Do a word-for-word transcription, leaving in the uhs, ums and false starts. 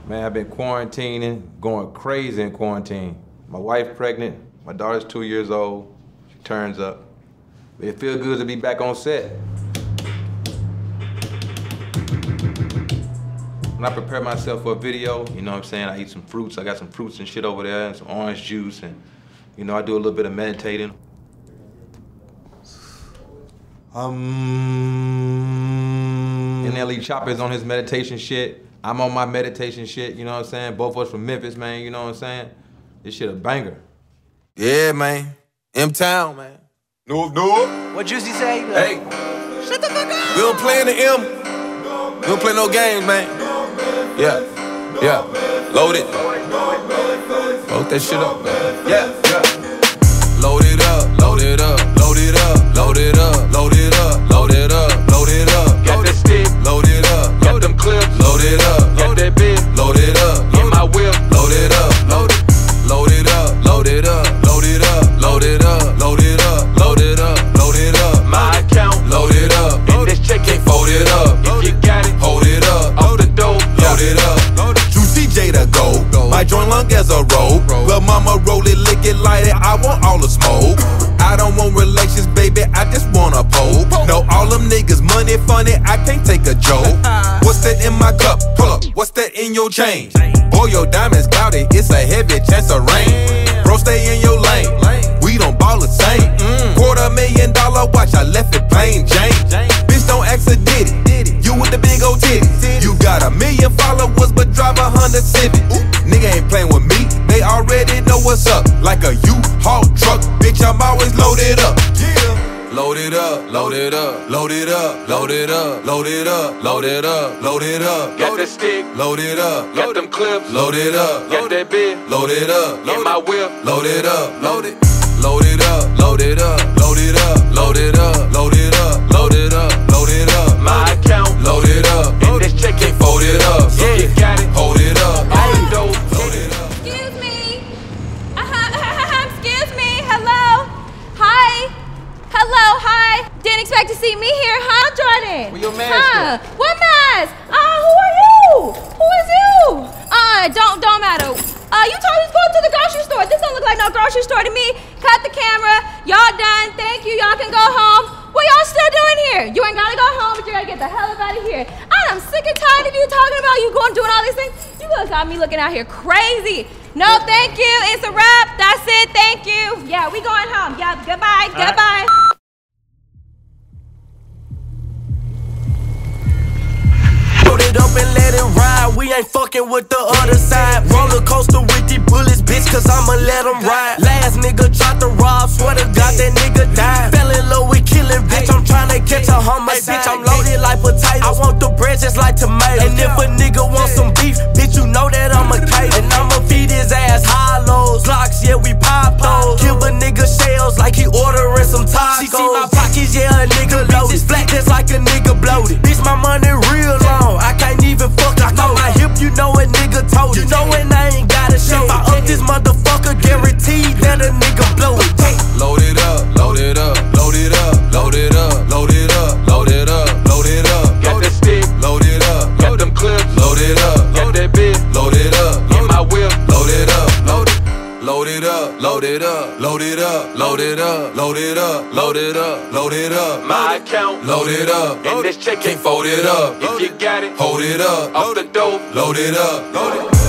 Man, I've been quarantining, going crazy in quarantine. My wife's pregnant, my daughter's two years old, she turns up. It feels good to be back on set. When I prepare myself for a video, you know what I'm saying, I eat some fruits. I got some fruits and shit over there, and some orange juice, and you know, I do a little bit of meditating. Um. And L E Chopper's on his meditation shit. I'm on my meditation shit, you know what I'm saying? Both of us from Memphis, man, you know what I'm saying? This shit a banger. Yeah, man. M-Town, man. North, North. What Juicy say? Hey. Shut the fuck up! We don't play in the M. We don't play no games, man. Yeah. Yeah. Load it. Load that shit up, man. Yeah. Yeah. Load it up. Load it up. Load it up. Load it up. Load it up. Load it up. Load it up. Got that stick. Load it up. Got them clips. Load it up. Got that bitch. Load it up. In my whip. Load it up. Load it. Load it up. Load it up. Load it up. Load it up. Load it up. Load it up. Load it up. My account. Load it up. And this check ain't Fold it up. If you got it, Hold it up. off the dope. Load it up. Juicy J to go. My joint long as a rope. Well, mama roll it, lick it, light it. I want all the smoke. I don't want relations, baby. I just want a poke. No, all them niggas money funny. I can't take a joke. What's that in my cup? Pull up. What's that in your chain? Boy, your diamonds cloudy. It's a heavy chance of rain. Bro, stay in your lane. We don't ball the same. Quarter million dollar watch. I left it plain Jane. Bitch, don't ask a ditty. You with the big old titty. You got a million followers, but drive a Honda Civic. Nigga ain't playing with me. They already know what's up. Like a U-Haul truck, bitch, I'm always loaded up. Yeah. Load it up, load it up, load it up, load it up, load it up, load it up, load it up. Got that stick. Load it up, Got them clips. load it up, Got that bitch. load it up, In my whip. load it up, load it, load it up, load it up, load it up, load it up, load it up, load it up, load it up. My account. Load it up. And this check ain't Fold it up. If you got it, Hold it up. off the dope. Load it up. Excuse me. Uh-huh. Excuse me. Hello. Hi. Hello. Hi. Didn't expect to see me here, huh, Jordan? Where your mask Huh? at? What mask? Uh, who are you? Who is you? Uh, don't don't matter. Uh, you told me to go to the grocery store. This don't look like no grocery store to me. Cut the camera. Y'all done. Thank you. Y'all can go home. What y'all still doing here? You ain't gotta go home, but you gotta get the hell up out of here. I'm sick and tired of you talking about you going doing all these things. You guys got me looking out here crazy. No, thank you. It's a wrap. That's it. Thank you. Yeah, we going home. Yeah, goodbye. All right. Goodbye. Load it up and let it ride. We ain't fucking with the other side. Roller coaster with these bullets, bitch, cause I'ma let them ride. Last nigga tried to rob, swear to God that nigga died. Fell in love with killing, bitch. I'm tryna catch a homicide. Bitch, I'm loaded like potatoes. I want the bread just like tomatoes. And if a nigga want some beef, bitch, you know that I'm a cater. And I'ma feed his ass hollows. Glocks, yeah, we pop those. Give a nigga shells like he ordering some tacos. She see my pockets, yeah, a nigga loaded. Black just like a nigga bloated. Bitch, my money real long. I can't even fuck I know my hip, you know a nigga told it. You know and I ain't gotta show it. If I up this motherfucker, guaranteed that a nigga blow it. Load it up, load it up, load it up, load it up, load it up, load it up, load it up. Got that stick. Load it up, Got them clips. load it up, Got that bitch. load it up, In my whip. load it up, load it. Load it up, load it up, load it up, load it up, load it up, load it up, load it up. My account. Load it up, And this check can't ain't fold it up. If you got it, Hold it up, off the dope. load it up, load it.